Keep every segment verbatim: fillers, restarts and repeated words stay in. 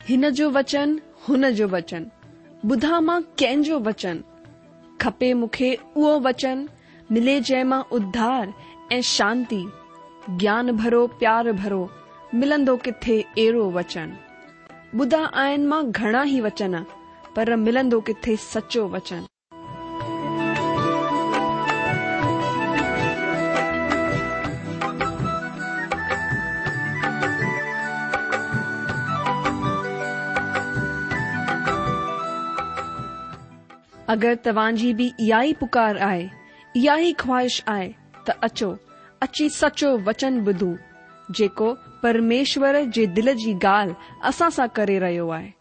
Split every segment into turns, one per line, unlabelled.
हिन जो वचन हुन जो वचन, ॿुधा मां कंहिंजो वचन, खपे मूंखे उहो वचन, मिले जंहिं मां उद्धार ऐं शांती, ज्ञान भरो प्यार भरो, मिलंदो किथे अहिड़ो वचन। ॿुधा आहिनि मां घणा ई वचन, पर मिलंदो किथे सचो वचन। अगरि तव्हांजी बि इहा ई पुकार आहे, इहा ई ख्वाहिश आहे, त अचो, अची सचो वचन ॿुधूं, जेको परमेश्वर जे दिल जी ॻाल्हि असां सां करे रहियो आहे।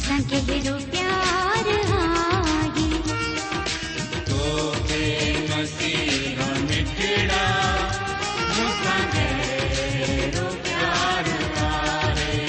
असांखे हेॾो प्यार आहे
तोखे मसीह मिठड़ा मूंसां गहरो प्यार आहे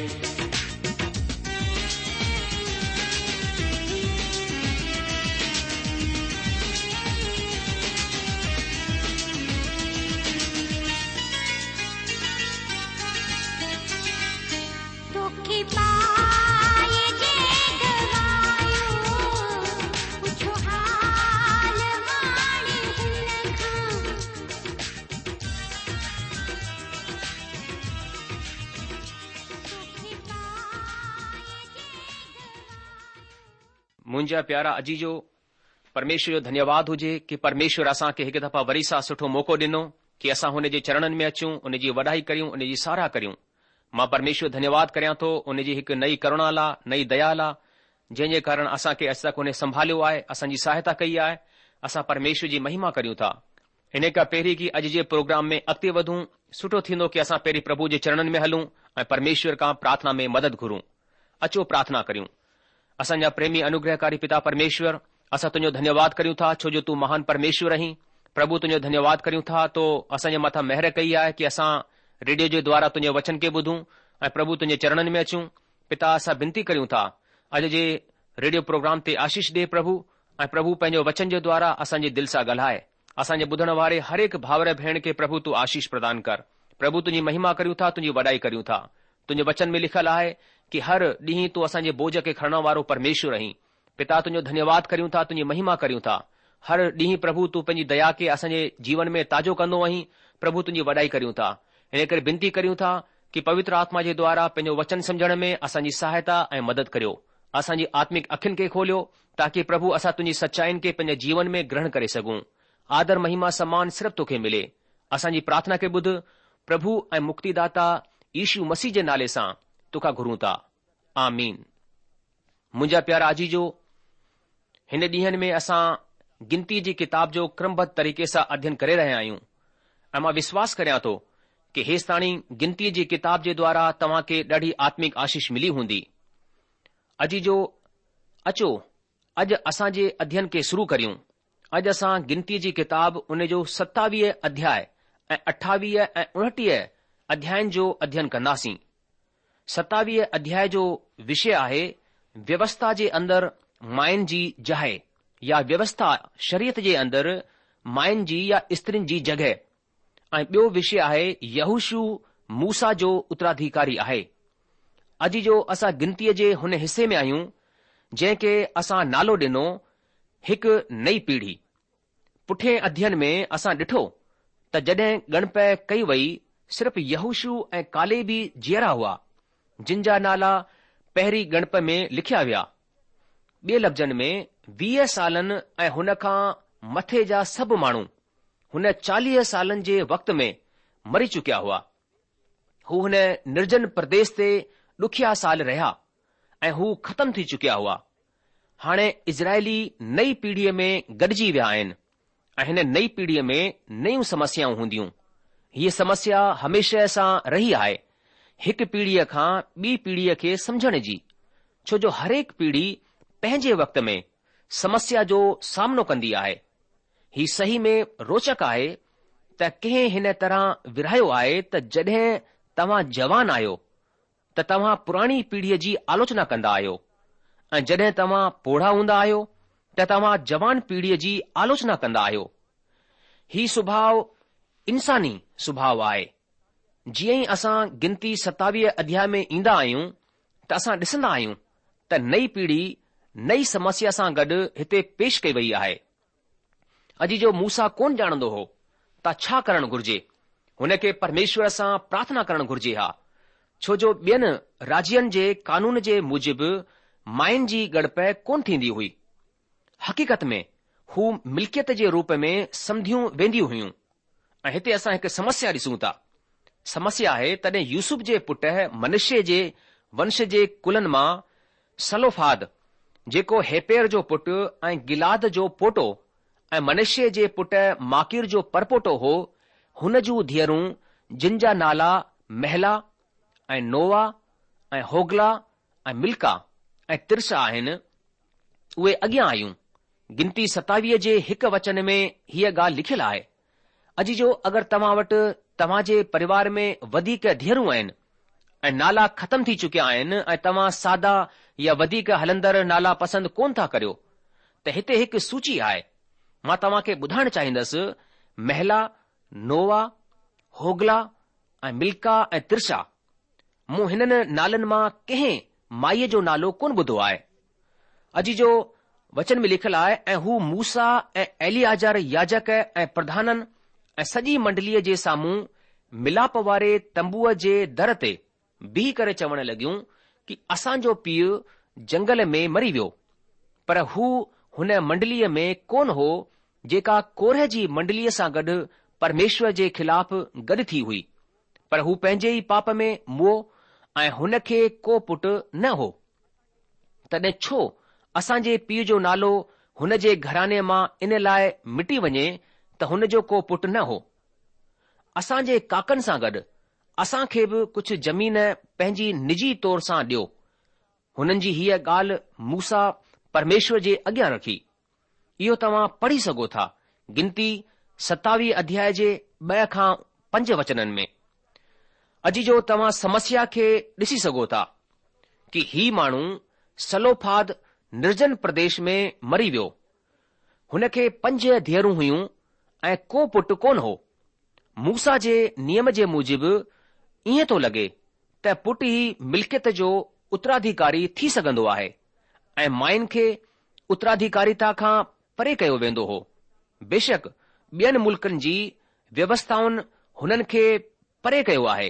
तोखे पाए जे गवायो पुछो हाल हाणे हिन खां तोखे पाए जे
मुंहिंजा प्यारा अजीजो, परमेश्वर जो धन्यवाद हुजे कि परमेश्वर असांखे हिकु दफ़ा वरी सां सुठो मौक़ो ॾिनो कि असां हुन जे चरणनि में अचूं, उन जी वॾाई करियूं, उन जी साराह करियूं। मां परमेश्वर धन्यवाद करियां थो उन जी हिकु नई करुणा लाइ, नई दया लाइ, जंहिंजे कारण असांखे अॼु तक उन संभालियो आहे, असांजी सहायता कई आहे। असां परमेश्वर जी महिमा करियूं था। इन खां पहिरीं कि अॼु जे प्रोग्राम में अॻिते वधूं, सुठो थींदो कि असां पहिरीं प्रभु जे चरणनि में हलूं ऐं परमेश्वर खां प्रार्थना में मदद घुरूं। अचो प्रार्थना करियूं। असांजा प्रेमी अनुग्रहकारी पिता परमेश्वर, असां तुंहिंजो धन्यवाद करियूं था छो जो तूं महान परमेश्वर आहीं। प्रभु तुंहिंजो धन्यवाद करियूं था तो असांजे मथां महिर कई आहे कि असां रेडियो जे द्वारा तुंहिंजे वचन खे ॿुधूं ऐं प्रभु तुंहिंजे चरणनि में अचूं। पिता, असां विनती करियूं था अॼु जे रेडियो प्रोग्राम ते आशीष ॾे प्रभु, ऐं प्रभु पंहिंजो वचन जे द्वारा असांजे दिलि सां ॻाल्हाए। असांजे ॿुधण वारे हर हिकु भाउर भेण खे प्रभु तूं आशीष प्रदान कर। प्रभु तुंहिंजी महिमा करियूं था, तुंहिंजी वॾाई करियूं था। तुंहिंजे वचन में लिखियलु आहे कि हर ॾींहुं तूं असांजे बोझ खे खणण वारो परमेश्वर आहीं। पिता, तुंहिंजो धन्यवाद करियूं था, तुंहिंजी महिमा करियूं था। हर ॾींहुं प्रभु तूं पंहिंजी दया खे असांजे जीवन में ताज़ो कंदो आहीं। प्रभु तुंहिंजी वॾाई करियूं था। इन करे विनती करियूं था कि पवित्र आत्मा जे द्वारा पंहिंजो वचन सम्झण में असांजी सहायता ऐं मदद करियो। असांजी आत्मिक अखियुनि खे खोलियो ताकि प्रभु असां तुंहिंजी सचाइनि खे पंहिंजे जीवन में ग्रहण करे सघूं। आदर महिमा सम्मान सिर्फ़ तोखे मिले। असांजी प्रार्थना खे ॿुध प्रभु ऐं मुक्तिदाता यीशु मसीह जे नाले सां तोखां घुरूं था। आमीन। मुंहिंजा प्यारा अजीजो, हिन ॾींहनि में असां गिनती जी किताब जो क्रमबद्ध तरीक़े सां अध्ययन करे रहिया आहियूं ऐं मां विश्वास करियां थो कि हेसि ताणी गिनती जी किताब जे द्वारा तव्हां खे ॾाढी आत्मिक आशीष मिली हूंदी। अजीजो, अचो अॼु असांजे अध्ययन खे शुरू करियूं। अॼु असां गिनती जी किताब उन जो सतावीह अध्याय ऐं अठावीह ऐं उणटीह अध्यायनि जो अध्ययन कंदासीं। सतावीह अध्याय जो विषय आहे व्यवस्था जे अंदरि मायुनि जी जाइ, या व्यवस्था शरीयत जे अंदरि मायुनि जी या स्त्रियुनि जी जॻह। ऐं ॿियो विषय आहे यहोशू मूसा जो उत्तराधिकारी आहे। अॼु जो असां गिनतीअ जे हुन हिसे में आहियूं जंहिंखे असां नालो ॾिनो हिकु नई पीढ़ी। पुठिएं अध्ययन में असां ॾिठो त जॾहिं ॻणप कई वई सिर्फ़ यहोशू ऐं कालेबी जीअरा हुआ जिन जा नाला पहिरीं ॻणप में लिखिया विया। ॿिए लफ़्ज़नि में वीह सालनि ऐं हुन खां मथे जा सभु माण्हू हुन चालीह सालनि जे वक़्त में मरी चुकिया हुआ। हू हुन निर्जन प्रदेश ते ॾुखिया साल रहिया ऐं हू ख़तम थी चुकिया हुआ। हाणे इज़राइली नई पीढ़ीअ में गॾिजी विया आहिनि ऐं हिन नई पीढ़ीअ में नयूं समस्याऊं हूंदियूं। हीअ समस्या हमेशह सां रही आहे, हिकु पीढ़ीअ खां ॿी पीढ़ीअ खे समझण जी, छो जो हरेक पीढ़ी पंहिंजे वक़्त में समस्या जो सामनो कंदी आहे। ही सही में रोचक आहे त कंहिं हिन तरह विरहायो आहे त जॾहिं तव्हां जवान आहियो त तव्हां पुराणी पीढ़ीअ जी आलोचना कंदा आहियो, ऐं जॾहिं तव्हां पोढ़ा हूंदा आहियो त तव्हां जवान पीढ़ीअ जी आलोचना कंदा आहियो। ही सुभाउ इंसानी सुभाउ आहे। जीअं ई असां गिनती सतावीह अध्याय में ईंदा आहियूं त असां ॾिसंदा आहियूं त नई पीढ़ी नई समस्या सां गॾु हिते पेश कई वई आहे। अॼु जो मूसा कोन ॼाणंदो हो त छा करणु घुर्जे। हुन खे परमेश्वर सां प्रार्थना करणु घुर्जे हा, छो जो ॿियनि राज्यनि जे कानून जे मूजिबि मायुनि जी ॻणप कोन थींदी हुई। हक़ीक़त में हू मिल्कियत जे रूप में सम्झियूं वेंदियूं हुयूं। ऐं हिते असां हिकु समस्या ॾिसूं था। समस्या आहे तॾहिं यूसुफ जे पुट मनुष्य जे वंश जे कुलनि मां सलोफाद, जेको हेपेर जो पुटु ऐं गिलाद जो पोटो ऐं मनुष्य जे पुट माकिर जो परपोटो हो, हुन जूं धीअरूं जिन जा नाला महला ऐं नोवा ऐं होगला ऐं मिल्का ऐं तिरसा आहिनि, उहे अॻियां आयूं। गिनती सतावीह जे हिकु वचन में हीअ ॻाल्हि लिखियलु आहे। अॼु जो अगरि तव्हां वटि तव्हां जे परिवार में वधीक धीअरूं आहिनि ऐं नाला ख़तम थी चुकिया आहिनि ऐं तव्हां सादा या वधीक हलंदड़ नाला पसंदि कोन था करियो, त हिते हिकु सूची आहे। मां तव्हां खे ॿुधाइण चाहींदुसि, महिला, नोवा, होगला ऐं मिल्का ऐं तिरसा, मूं हिननि नालनि मां कंहिं माईअ जो नालो कोन ॿुधो आहे। अॼु जो वचन में लिखियलु आहे, ऐं हू मूसा ऐं एलियाजर याजक ऐं प्रधाननि ऐं सॼी मंडलीअ जे साम्हूं मिलाप वारे तंबूअ जे दर ते बीह करे चवण लॻियूं कि असांजो पीउ जंगल में मरी वियो, पर हू हुन मंडलीअ में कोन हो जेका कोरह जी मंडलीअ सां गॾु परमेश्वर जे ख़िलाफ़ गॾु थी हुई, पर हू पंहिंजे ई पाप में मुओ ऐं हुन खे को पुटु न हो। तॾहिं छो असांजे पीउ जो नालो हुन जे घराने मां इन लाइ मिटी वञे त हुन जो को पुटु न हो। असांजे काकनि सां गॾु असां खे बि कुझु ज़मीन पंहिंजी निजी तौर सां ॾियो। हुननि जी हीअ ॻाल्हि मूसा परमेश्वर जे अॻियां रखी। इहो तव्हां पढ़ी सघो था गिनती सतावीह अध्याय जे ॿ खां पंज वचननि में। अॼु जो तव्हां समस्या खे ॾिसी सघो था कि ही माण्हू सलोफाद निर्जन प्रदेश में मरी वियो। हुन खे पंज धीअरूं हुयूं ऐं को पुटु कोन हो। मूसा जे नियम जे मूजिबि ईअं थो लॻे त पुटु ई मिल्कियत जो उत्तराधिकारी थी सघंदो आहे ऐं मायुनि खे उत्तराधिकारिता खां परे कयो वेंदो हो। बेशक ॿियनि मुल्कनि जी व्यवस्थाउनि हुननि खे परे कयो आहे।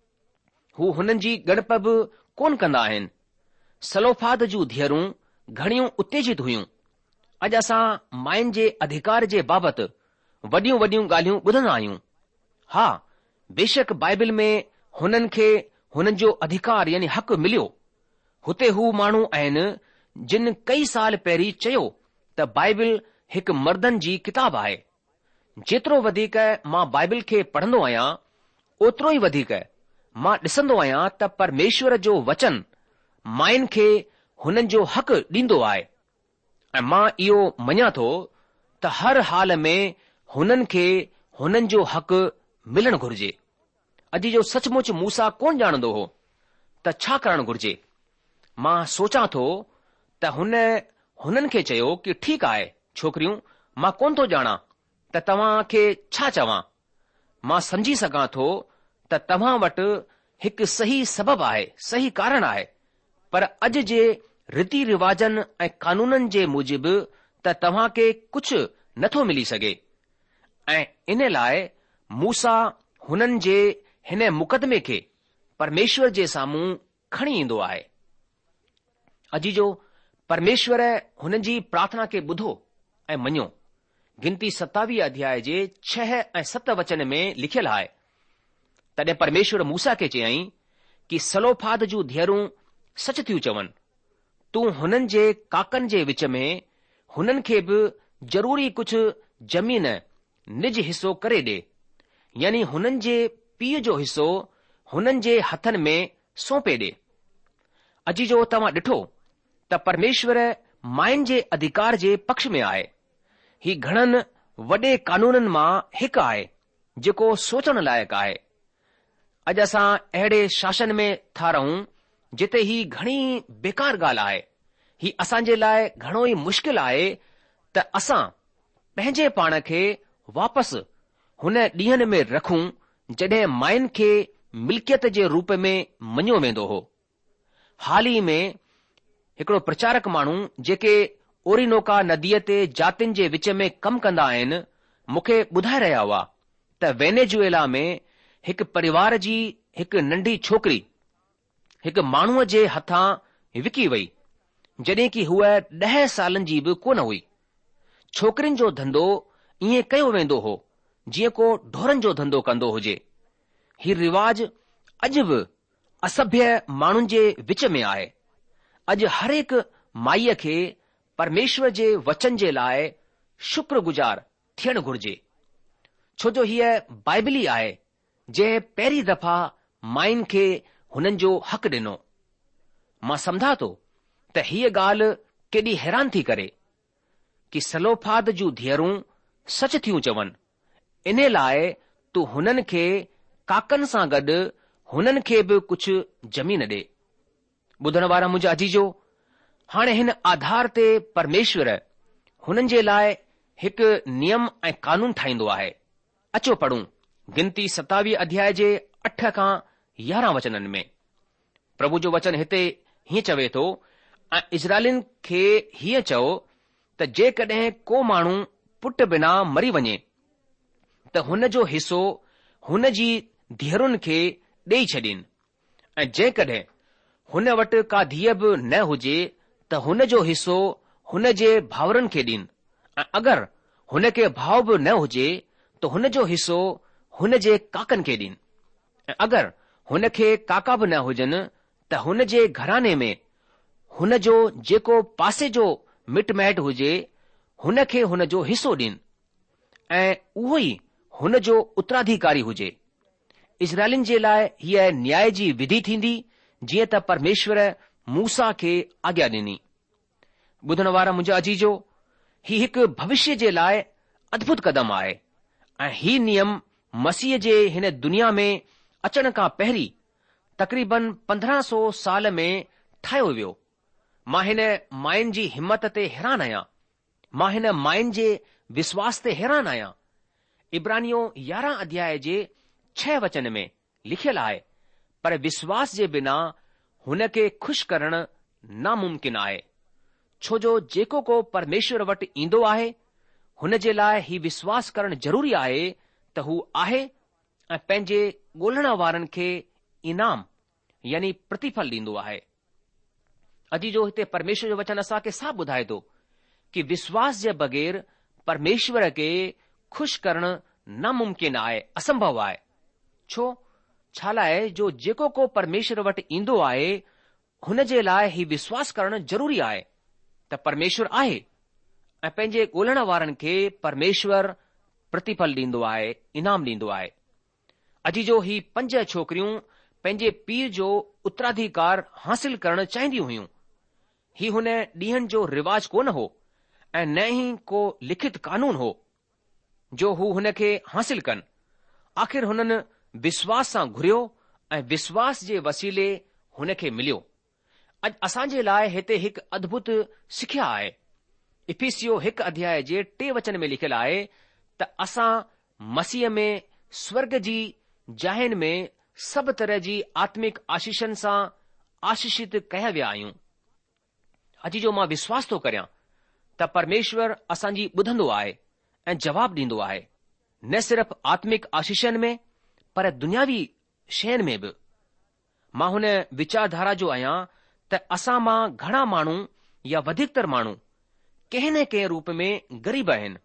हू हुननि जी ॻणप बि कोन कंदा आहिनि। सलोफाद जूं धीअरूं घणियूं उत्तेजित हुयूं। अॼु असां मायुनि जे अधिकार जे बाबति वॾियूं वॾियूं ॻाल्हियूं ॿुधंदा आहियूं। हा, बेशक बाइबिल में हुननि खे हुननि जो अधिकार यानी हक़ मिलियो। हुते हू माण्हू आहिनि जिन कई साल पहिरीं चयो त बाइबिल हिकु मर्दनि जी किताब आहे। जेतिरो वधीक मां बाइबिल खे पढ़ंदो आहियां, ओतिरो ई वधीक मां ॾिसंदो आहियां त परमेश्वर जो वचन मायुनि खे हुननि जो हक़ ॾींदो आहे ऐं मां इहो मञा थो त हर हाल में हुननि खे हुननि जो हक़ मिलणु घुर्जे। अॼु जो सचमुच मूसा कोन ॼाणंदो हो त छा करणु घुर्जे। मां सोचां थो त हुन हुननि खे चयो कि ठीकु आहे छोकरियूं, मां कोन थो ॼाणा त तव्हां खे छा चवां। मां समझी सघां थो त तव्हां वटि हिकु सही सबबु आहे, सही कारण आहे, पर अॼु जे रीति रिवाजनि ऐं कानूननि जे मूजिबि त तव्हां खे कुझु नथो मिली सघे ऐं इन लाइ मूसा हुननि जे हिन मुक़दमे खे परमेश्वर जे साम्हूं खणी ईंदो आहे। अॼु जो परमेश्वर हुननि जी प्रार्थना खे ॿुधो ऐं मञो। गिनती सतावीह अध्याय जे छह ऐं सत वचन में लिखियलु आहे, तॾहिं परमेश्वर मूसा खे चयईं कि सलोफाद जूं धीअरूं सच थियूं चवनि। तूं हुननि जे काकनि जे विच में हुननि खे बि ज़रूरी कुझु ज़मीन निज हिसो करे ॾे, यानी हुननि जे पीउ जो हिसो हुननि जे हथनि में सौंपे ॾे। अॼु जो तव्हां ॾिठो त परमेश्वर मायुनि जे अधिकार जे पक्ष में आहे। ही घणनि वॾे कानूननि मां हिकु आहे जेको सोचण लाइक़ु आहे। अॼु असां अहिड़े शासन में था रहूं जिते ही घणी बेकार ॻाल्हि आहे। ही असांजे लाइ घणो ई मुश्किल आहे त असां पंहिंजे पाण खे वापसि हुन ॾींहनि में रखूं जॾहिं मायुनि खे मिल्कियत जे रूप में मञियो वेंदो हो। हाल ई में हिकिड़ो प्रचारक माण्हू जेके ओरिनोका नदीअ ते जातियुनि जे विच में कमु कंदा आहिनि, मूंखे ॿुधाए रहिया हुआ त वेनेजुएला में हिकु परिवार जी हिकु नंढी छोकिरी हिकु माण्हूअ जे हथां विकी वई, जॾहिं कि हूअ ॾह सालनि जी बि कोन हुई। छोकिरियुनि जो धंधो ईअं कयो वेंदो हो जीअं को ढोरनि जो धंधो कंदो हुजे। ही रिवाज अॼु बि असभ्य माण्हुनि जे विच में आहे। अॼु हर हिकु माईअ खे परमेश्वर जे वचन जे लाइ शुक्रगुजार थियणु घुर्जे, छो जो हीअ बाइबिली आहे जंहिं पहिरीं दफ़ा मायुनि खे हुननि जो हक़ ॾिनो। मां सम्झा थो त हीअ ॻाल्हि केॾी हैरान थी करे कि सलोफाद जूं धीअरूं सच थियूं चवनि, इन लाइ तूं हुननि खे काकनि सां गॾु हुननि खे बि कुझु ज़मीन ॾे। ॿुधण वारा मुंहिंजा अजीजो, हाणे हिन आधार ते परमेश्वर हुननि जे लाइ हिकु नियम ऐं कानून ठाहींदो आहे। अचो पढ़ूं गिनती सतावीह अध्याय जे अठ खां यारहं वचननि में। प्रभु जो वचन हिते हीअं चवे थो, ऐं इज़राइलिन खे हीअं चओ त जेकॾहिं को माण्हू पुट बिना मरी वञे त हुन जो हिसो हुन जी धीअरुनि खे ॾेई छॾीनि, ऐं जेकॾहिं हुन वटि का धीअ बि न हुजे त हुन जो हिसो हुन जे भाउरनि खे ॾीनि, ऐं अगरि हुन खे भाउ बि न हुजे त हुन जो हिसो हुन जे काकनि खे ॾीनि, ऐं अगरि हुन खे काका बि न हुजनि त हुन जे घराने में हुन जो जेको पासे जो मिट माइट हुजे हुन खे हुन जो हिसो ॾीनि, ऐं उहो ई हुन जो उत्तराधिकारी हुजे। इज़राइलिन जे लाइ हीअ न्याय जी विधि थींदी, जीअं त परमेश्वर मूसा खे आज्ञा ॾिनी। ॿुधण वारा मुंहिंजा अजीजो, ही हिकु भविष्य जे लाइ अद्भुत कदम आहे, ऐं ही नियम मसीह जे हिन दुनिया में अचण खां पहिरीं तक़रीबन पंद्रहं सौ साल में ठाहियो वियो। मां हिन मायुनि जी हिम्मत ते हैरान आहियां। मां हिन मायुनि जे विश्वास ते हैरान आहियां। इब्रानियो यारहं अध्याय जे छह वचन में लिखियलु आहे, पर विश्वास जे बिना हुन खे खु़शि करणु नामुमकिन आहे, छो जो जेको को परमेश्वर वटि ईंदो आहे हुन जे लाइ ही विश्वास करणु ज़रूरी आहे त हू आहे ऐं पंहिंजे ॻोल्हण वारनि खे इनाम यानी प्रतिफल ॾींदो आहे। अॼु जो हिते परमेश्वर जो वचन असांखे साफ़ ॿुधाए थो कि विश्वास जे बग़ैर परमेश्वर खे खु़शि करणु नामुमकिन आहे, असंभव आहे। छो छा लाइ? जो जेको को परमेश्वर वटि ईंदो आहे हुन जे लाइ ही विश्वास करणु ज़रूरी आहे त परमेश्वर आहे, ऐं पंहिंजे ॻोल्हण वारनि खे परमेश्वर प्रतिफल ॾींदो आहे, इनाम ॾींदो आहे। अॼु जो ही पंज छोकिरियूं पंहिंजे पीउ जो उत्तराधिकार हासिल करणु चाहींदियूं हुयूं। ही हुन ॾींहनि जो रिवाज कोन हो ऐं न ई को लिखित कानून हो जो हू हुन खे हासिल कनि। आख़िर हुननि विश्वास सां घुरियो ऐं विश्वास जे वसीले हुन खे मिलियो। अॼु असांजे लाइ हिते हिकु अद्भुत सिख्या आहे। इफिसियो हिकु अध्याय जे टे वचन में लिखियलु आहे त असां मसीह में स्वर्ग जी जाहिन में सभु तरह जी आत्मिक आशीषनि सां आशीषित कया विया आहियूं। अॼु जो मां विश्वास थो करियां त परमेश्वर असांजी ॿुधंदो आहे ऐं जवाबु ॾींदो आहे, न सिर्फ़ आत्मिक आशीषनि में पर दुनियावी शयुनि में बि। मां हुन विचारधारा जो आहियां त असां मां घणा माण्हू या वधीकतर माण्हू कंहिं न कंहिं रूप में ग़रीब आहिनि,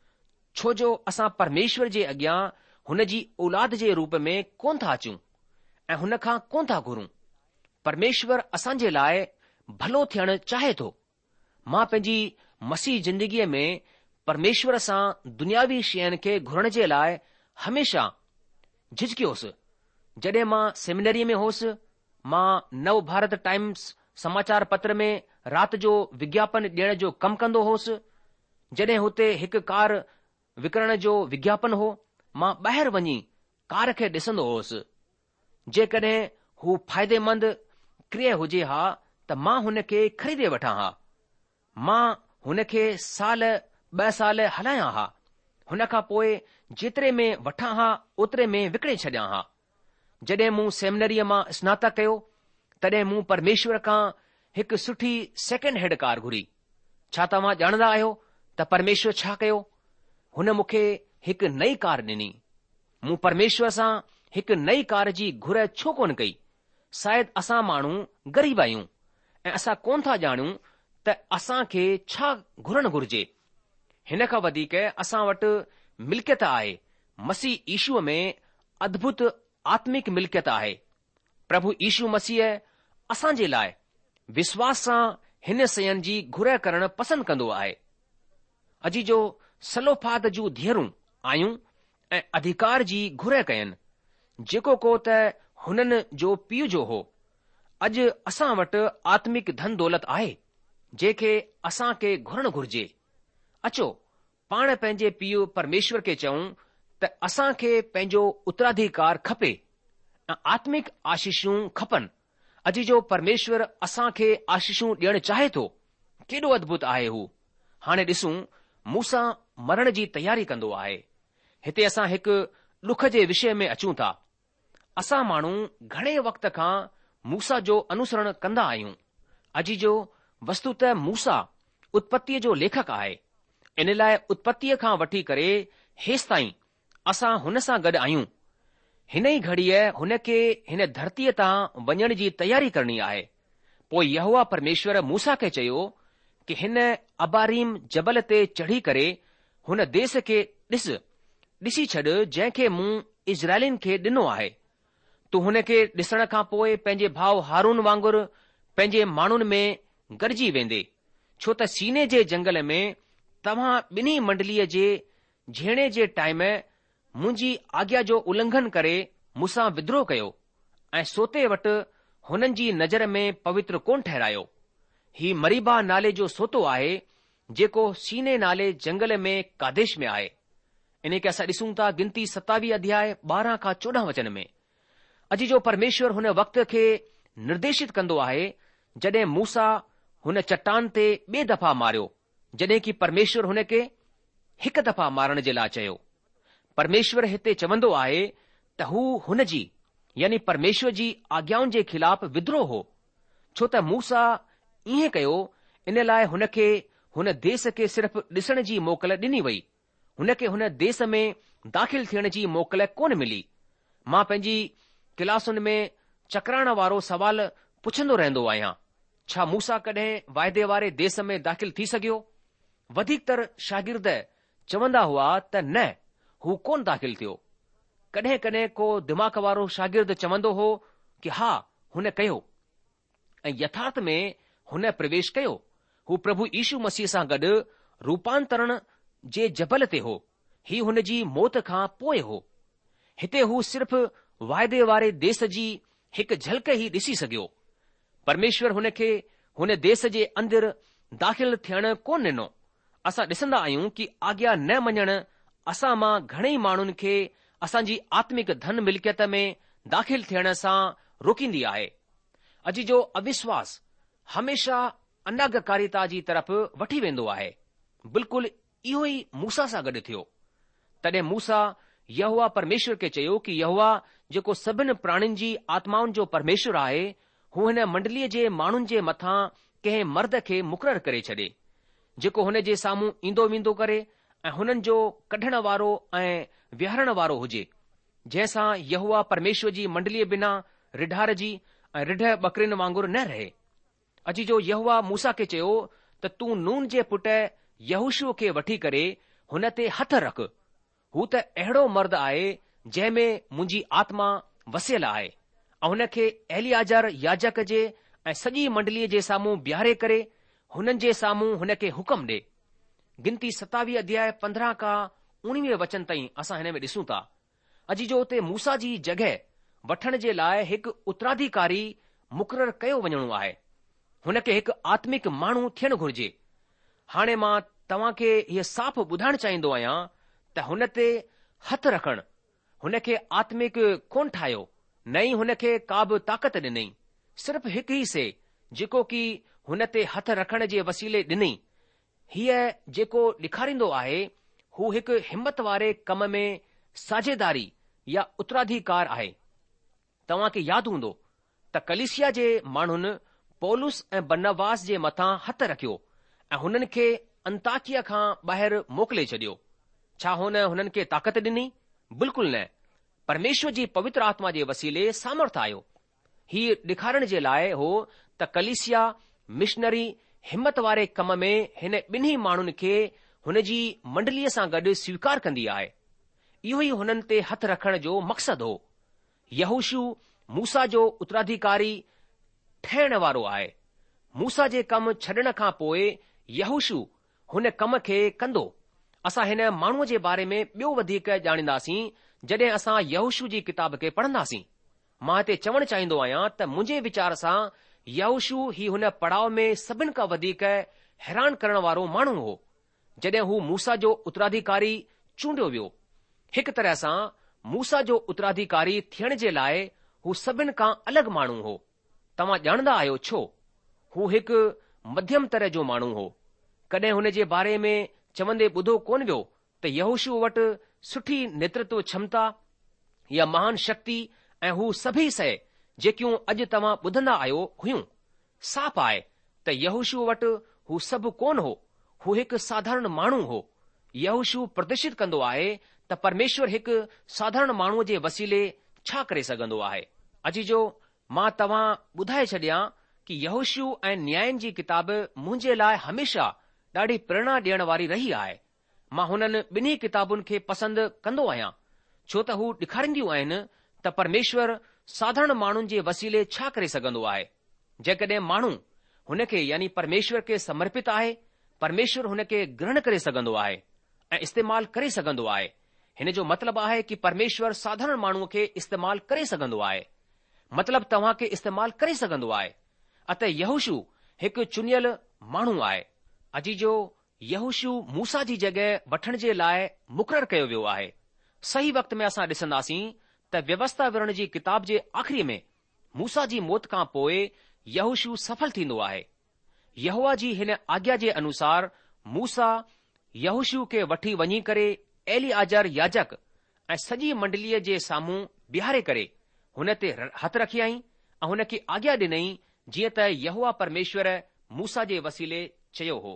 छो जो असां परमेश्वर जे अॻियां हुन जी औलाद जे रूप में कोन था अचूं ऐं हुन खां कोन था घुरूं। परमेश्वर असांजे लाइ भलो थियणु चाहे थो। मां पंहिंजी मसीह ज़िंदगीअ में परमेश्वर सां दुनियावी शयुनि खे घुरण जे लाइ हमेशा झिझकियोसि। जॾहिं मां सेमिनरी में होसि, मां नव भारत टाइम्स समाचार पत्र में राति जो विज्ञापन ॾियण जो कमु कंदो होसि। जॾहिं हुते हिकु कार विकिरण जो विज्ञापन हो, मां ॿाहिरि वञी कार खे ॾिसंदो होसि। जेकॾहिं हू फ़ाइदेमंद क्रिय हुजे हा त मां हुन खे ख़रीदे वठां हा। मां हुन खे साल ॿ साल हलायां हा। हुन खां पोइ जेतिरे में वठां हा ओतिरे में विकिणे छॾियां हा। जॾहिं मूं सेमिनरीअ मां स्नातक कयो, तॾहिं मूं परमेश्वर खां हिकु सुठी सेकेंड हैंड कार घुरी। छा तव्हां ॼाणंदा आहियो त परमेश्वर छा कयो? हुन मूंखे हिकु नई कार ॾिनी। मूं परमेश्वर सां हिकु नई कार जी घुर छो कोन कई? शायदि असां माण्हू ग़रीब आहियूं ऐं असां कोन था ॼाणूं त असां खे छा घुरणु घुर्जे। हिन खां वधीक असां वटि मिल्कियत आहे। मसीह ईशूअ में अद्भुत आत्मिक मिल्कियत आहे। प्रभु यीशू मसीह असां जे लाइ विश्वास सां हिन शयुनि जी घुर करणु पसंदि कंदो आहे। अॼु जो सलोफाद जूं धीअरूं आयूं ऐं अधिकार जी घुर कयनि, जेको को त हुननि जो पीउ जो हो। अॼु असां वटि आत्मिक धन दौलत आहे जंहिंखे असां खे घुरणु घुर्जे। अचो पाण पंहिंजे पीउ परमेश्वर खे चऊं त असां खे पंहिंजो उत्तराधिकार खपे ऐं आत्मिक आशीषूं खपनि। अॼु जो परमेश्वर असां खे आशीषूं ॾियणु चाहे थो। केॾो अद्भुत आहे हू। हाणे ॾिसूं मूसा मरण जी तयारी कंदो आहे। हिते असां हिकु ॾुख जे विषय में अचूं था। असां माण्हू घणे वक़्त खां मूसा जो अनुसरण कंदा आहियूं। अॼु जो वस्तुतः मूसा उत्पत्तीअ जो लेखक आहे। इन लाइ उत्पत्तीअ खां वठी करे हेसि ताईं असां हुन सां गॾु आहियूं। हिन ई घड़ीअ हुन खे हिन धरतीअ तां वञण जी तयारी करणी आहे। पोइ यहोवा परमेश्वर मूसा खे चयो कि हिन अबारीम जबल ते चढ़ी करे हुन देस खे ॾिस ॾिसी छॾ जंहिंखे मूं इज़राइलिन खे ॾिनो आहे। तूं हुन खे ॾिसण खां पोइ पंहिंजे भाउ हारून वांगुरु पंहिंजे माण्हुनि में गॾिजी वेंदे, छो त सीने जे जंगल में तव्हां ॿिन्ही मंडलीअ जे झेड़े जे टाइम मुंहिंजी आज्ञा जो उल्लंघन करे मूंसां विद्रोह कयो ऐं सोते वटि हुननि जी नज़र में पवित्र कोन ठहिरायो। ही मरीबा नाले जो सोतो आहे जेको सीने नाले जंगल में कादेश में आहे। इन खे असां ॾिसूं था गिनती सतावीह अध्याय ॿारहं खां चोॾहं वचन में। अॼु जो परमेश्वर हुन वक़्त खे निर्देशित कंदो आहे जॾहिं मूसा हुन चट्टान ते ॿिए दफ़ा मारियो, जॾहिं कि परमेश्वर हुन खे हिकु दफ़ा मारण जे लाइ चयो। परमेश्वर हिते चवंदो आहे त हू हुन जी यानी परमेश्वर जी आज्ञाउनि जे ख़िलाफ़ विद्रोह हो, छो त मूसा ईअं कयो। इन लाइ हुन खे हुन देस खे सिर्फ़ ॾिसण जी मोकल ॾिनी वई। हुन खे हुन देस में दाख़िल थियण जी मोकल कोन मिली। मां पंहिंजी क्लासुनि में चकराइण वारो सवाल पुछंदो रहंदो आहियां, छा मूसा कॾहिं वाइदे वारे देस में दाख़िल थी सघियो? वधीकतर शागिर्द चवंदा हुआ त न, हू कोन दाख़िल थियो। कॾहिं कॾहिं को दिमाग़ वारो शागिर्द चवंदो हो कि हा हुन कयो, ऐं यथार्थ में हुन प्रवेश कयो। हू प्रभु यीशु मसीह सां गॾु रूपांतरण जे जबल ते हो। ही हुन जी मौत खां पोइ हो। हिते हू सिर्फ़ वाइदे वारे देस जी हिकु झलक ई ॾिसी सघियो। परमेश्वर हुन खे हुन देस जे अंदरि दाख़िल थियण कोन ॾिनो। असां ॾिसंदा आहियूं कि आज्ञा न मञण असां मां घणेई माण्हुनि खे असांजी आत्मिक धन मिल्कियत में दाख़िल थियण सां रोकींदी आहे। अॼु जो अविश्वास हमेशा अनागकारिता जी तरफ़ वठी वेंदो आहे। बिल्कुलु इहो ई मूसा सां गॾु थियो। तॾहिं मूसा यहोवा परमेश्वर खे चयो कि यहोवा जेको सभिनि प्राणियुनि जी आत्माउनि जो परमेश्वर आहे, हू हिन मंडलीअ जे माण्हुनि जे मथां कंहिं मर्द खे मुक़ररु करे छॾे जेको हुन जे साम्हूं ईंदो वेंदो करे ऐं हुननि जो कढण वारो ऐं विहारण वारो हुजे, जंहिंसां यहोवा परमेश्वर जी मंडलीअ बिना रिढार जी ऐं रिढ बकरिन वांगुरु न रहे। अॼु जो यहोवा मूसा खे चयो त तूं नून जे पुट यहोशू खे वठी करे हुन ते हथ रख। हू त अहिड़ो मर्द आहे जंहिं में मुंहिंजी आत्मा वसियल आहे, ऐं हुन खे एलियाजर याजक जे ऐं सॼी मंडलीअ जे साम्हूं बीहारे करे हुननि जे साम्हूं हुन खे हुकम ॾे। गिनती सतावीह अध्याय पंद्रहं खां उणिवीह वचन ताईं असां हिन में ॾिसूं था। अॼु जो उते मूसा जी जॻहि वठण जे लाइ हिकु उत्तराधिकारी मुक़ररु कयो वञणो आहे। हुन खे हिकु आत्मिक माण्हू थियणु घुर्जे। हाणे मां तव्हां खे हीअ साफ़ ॿुधाइणु चाहींदो आहियां त हुन ते हथ रखणु हुन खे आत्मिक कोन ठाहियो, न ई हुन खे का बि ताक़त ॾिनई। सिर्फ़ हिकु ई से जेको कि हुन ते हथ रखण जे वसीले ॾिनई, हीअ जेको ॾेखारींदो आहे हू हिकु हिम्मत वारे कम में साझेदारी या उत्तराधिकार आहे। तव्हां खे यादि हूंदो त कलीसिया जे माण्हुनि पौलुस ऐं बरनबास जे मथां हथ रखियो ऐं हुननि खे अंताकिया खां ॿाहिरि मोकिले छॾियो। छा हुन हुननि खे ताक़त ॾिनी? बिल्कुलु न। परमेश्वर जी पवित्र आत्मा जे वसीले सामर्थ आयो। हीउ ॾेखारण जे लाइ हो त कलीसिया मिशनरी हिम्मत वारे कम में हिन ॿिन्ही माण्हुनि खे हुन जी मंडलीअ सां गॾु स्वीकार कंदी आहे। इहो ई हुननि ते हथ रखण जो मक़सदु हो। यहोशू मूसा जो उत्तराधिकारी ठहिण वारो आहे। मूसा जे कम छॾण खां पोइ यहोशू हुन कम खे कंदो। असां हिन माण्हूअ जे बारे में ॿियो वधीक ॼाणींदासीं जॾहिं असां यहोशू जी किताब खे पढ़ंदासीं। मां हिते चवणु चाहींदो आहियां त मुंहिंजे वीचार सां यहोशू ही हुन पड़ाव में सभिनि खां वधीक हैरान करण वारो माण्हू हो जॾहिं हू मूसा जो उत्तराधिकारी चूंडियो वियो। हिकु तरह सां मूसा जो उत्तराधिकारी थियण जे लाइ हू सभिनि खां अलॻि माण्हू हो। तव्हां ॼाणंदा आहियो छो? हू हिकु मध्यम तरह जो माण्हू हो। कॾहिं हुन जे बारे में चवंदे ॿुधो कोन वियो त यहोशू वटि सुठी नेतृत्व क्षमता या महान शक्ति ऐं हू सभई शइ जेकियूं अॼु तव्हां ॿुधंदा आहियो हुयूं। साफ़ आहे त यहोशू वटि हू सभु कोन हो। हू हिकु साधारण माण्हू हो। यहोशू प्रदर्शित कंदो आहे त परमेश्वर हिकु साधारण माण्हूअ जे वसीले छा करे सघंदो आहे। अजी जो मां तव्हां ॿुधाए छॾियां कि यहोशू ऐं न्यायनि जी किताब मुंहिंजे लाइ हमेशा ॾाढी प्रेरणा ॾियण वारी रही आहे। मां हुननि ॿिन्ही किताबुनि खे पसंदि कंदो आहियां छो त हू ॾेखारींदियूं आहिनि त परमेश्वर साधारण माण्हुनि जे वसीले छा करे सघंदो आहे। जेकॾहिं माण्हू हुन खे यानी परमेश्वर खे समर्पित आहे, परमेश्वर हुन खे ग्रहण करे सघंदो आहे ऐं इस्तेमालु करे सघंदो आहे। हिन जो मतिलबु आहे कि परमेश्वर साधारण माण्हूअ खे इस्तेमालु करे सघंदो आहे, मतिलबु तव्हां खे इस्तेमालु करे सघंदो आहे। अत यहोशू हिकु चुनियल माण्हू आहे। अजी जो यहोशू मूसा जी जॻहि वठण जे लाइ मुक़ररु कयो वियो आहे। सही वक़्त में असां ॾिसंदासीं त व्यवस्था विवरण जी किताब जे आख़िरी में मूसा जी मौत खां पोइ यहोशू सफल थींदो आहे। यहोवा जी हिन आज्ञा जे अनुसार मूसा यहोशू खे वठी वञी करे एलिआजर याजक ऐं सॼी मंडलीअ जे साम्हूं बीहारे करे हुन ते हथ रखियाई ऐं हुन खे आज्ञा ॾिनई जीअं त यहोवा परमेश्वर मूसा जे वसीले चयो हो।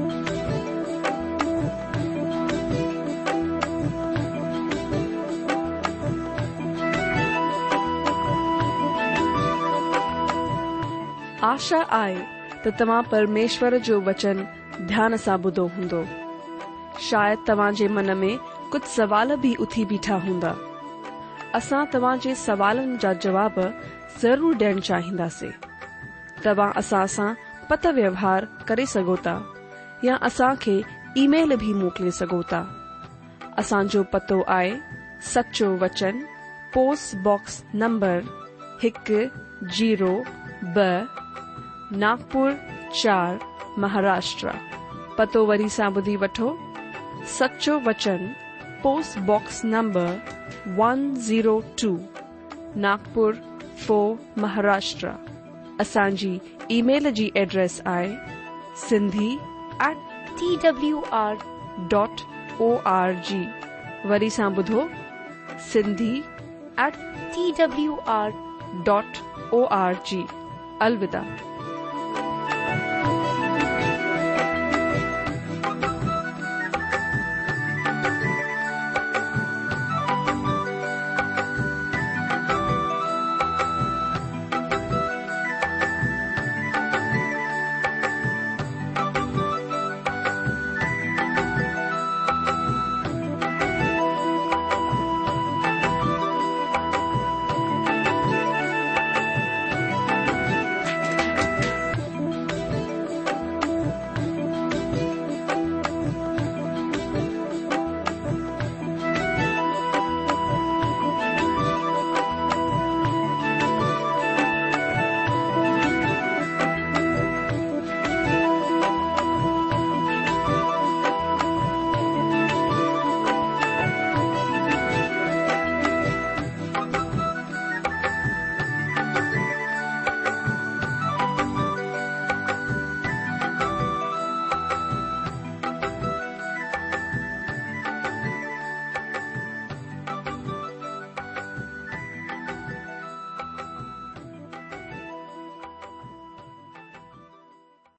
आशा आहे त तव्हां परमेश्वर जो वचन ध्यान सां ॿुधो हूंदो। शायदि तव्हां जे मन में कुझु सवाल बि उथी बीठा हूंदा। असां तव्हां जे सवालनि जा जवाब ज़रूर ॾियणु चाहींदासीं। तव्हां असां सां पत व्यवहार करे सघो था या असां खे ईमेल भी मोकिले सघो था। असांजो पतो आहे सचो वचन, पोस्ट बॉक्स नंबर हिकु जीरो ब नागपुर चार महाराष्ट्र। पतो वरी सां ॿुधी वठो। सचो वचन, post box number one zero two Nagpur four Maharashtra. असांजी ईमेल जी एड्रेस आहे Sindhi at T W R dot O R G. वरी सां ॿुधो Sindhi at T W R dot O R G. अलविदा।